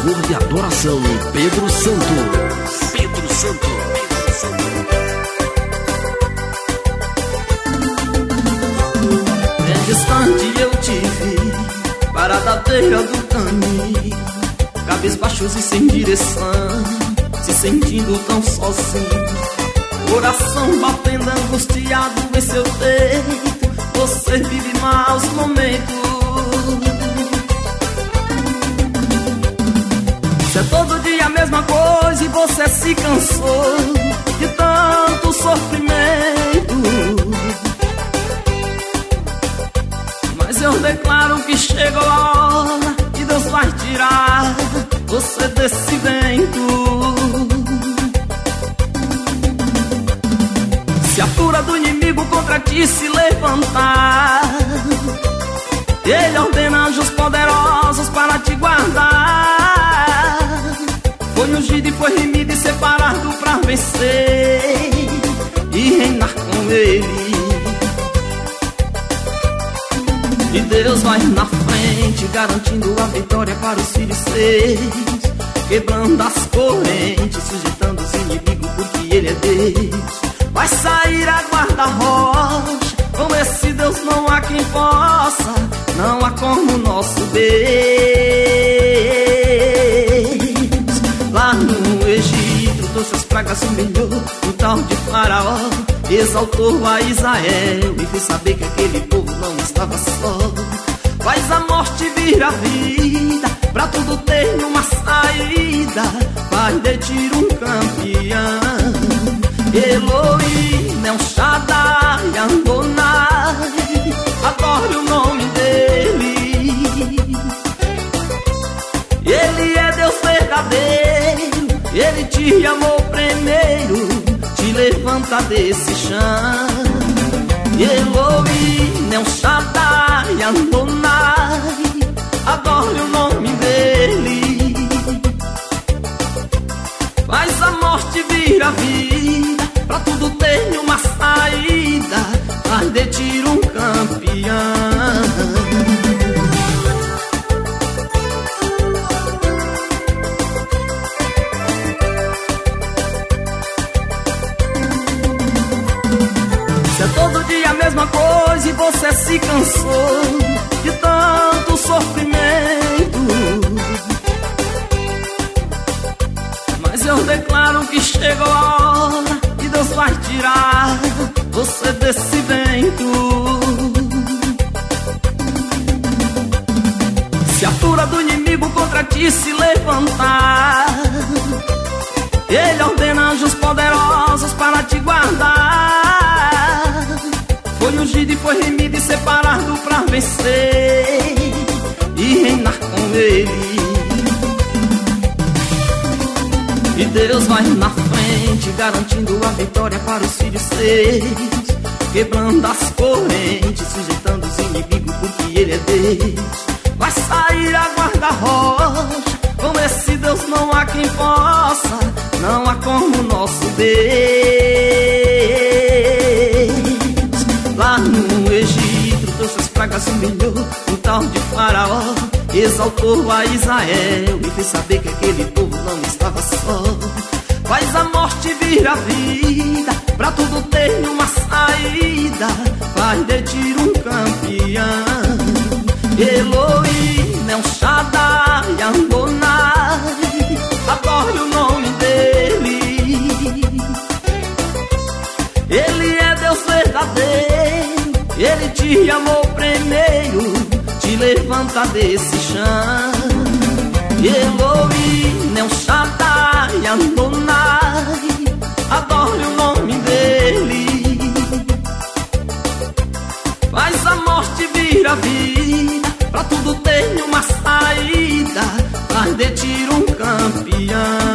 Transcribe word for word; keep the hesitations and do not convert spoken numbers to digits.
louvor de adoração, Pedro Santos. Pedro Santos. Bem distante eu te vi, parada à beira do caminho, cabisbaixos e sem direção, se sentindo tão sozinho, coração batendo angustiado em seu peito. Você vive maus momentos. Se é todo dia a mesma coisa e você se cansou de tanto sofrimento, mas eu declaro que chegou a hora e Deus vai tirar você desse vento. Se a fúria do inimigo contra ti se levantar, Ele ordena anjos poderosos para te guardar. Foi ungido e foi remido e separado para vencer e reinar com Ele. E Deus vai na frente, garantindo a vitória para os filhos seus, quebrando as correntes, sujeitando os inimigos, porque Ele é Deus. Vai sair a guarda-rocha, com esse Deus não há quem possa, não há como o nosso Deus. Lá no Egito, todas as pragas humilhou, o tal de Faraó exaltou a Israel e fez saber que aquele povo não estava só. Faz a morte vir a vida, pra tudo ter uma saída, faz de ti um campeão. Elohim, El Shaddai, Adonai, adore o nome dele. Ele é Deus verdadeiro, Ele te amou primeiro, te levanta desse chão. Elohim, El Shaddai, Adonai, adore o nome dele. Faz a morte vir a vida, pra tudo ter uma saída, faz de ti um campeão. Se é todo dia a mesma coisa e você se cansou de tanto sofrimento, mas eu declaro que chegou a hora e Deus vai tirar você desse vento. Se a fúria do inimigo contra ti se levantar, Ele ordena anjos poderosos para te guardar. Foi ungido e foi remido e separado para vencer e reinar com Ele. E Deus vai na frente, garantindo a vitória para os filhos seus, quebrando as correntes, sujeitando os inimigos, porque Ele é Deus. Vai sair a guarda-rocha, com esse Deus não há quem possa, não há como o nosso Deus. Lá no Egito, todas as pragas humilhou, o tal de Faraó exaltou a Israel e fez saber que aquele povo não estava só. Faz a morte vir a vida, pra tudo ter uma saída, faz de ti um campeão. Elohim, El Shaddai, Adonai, adore o nome dele. Ele é Deus verdadeiro, Ele te amou primeiro, te levanta desse chão. Elohim, El Shaddai, Adonai, adore o nome dele. Faz a morte vir a vida, pra tudo ter uma saída, faz de ti um campeão.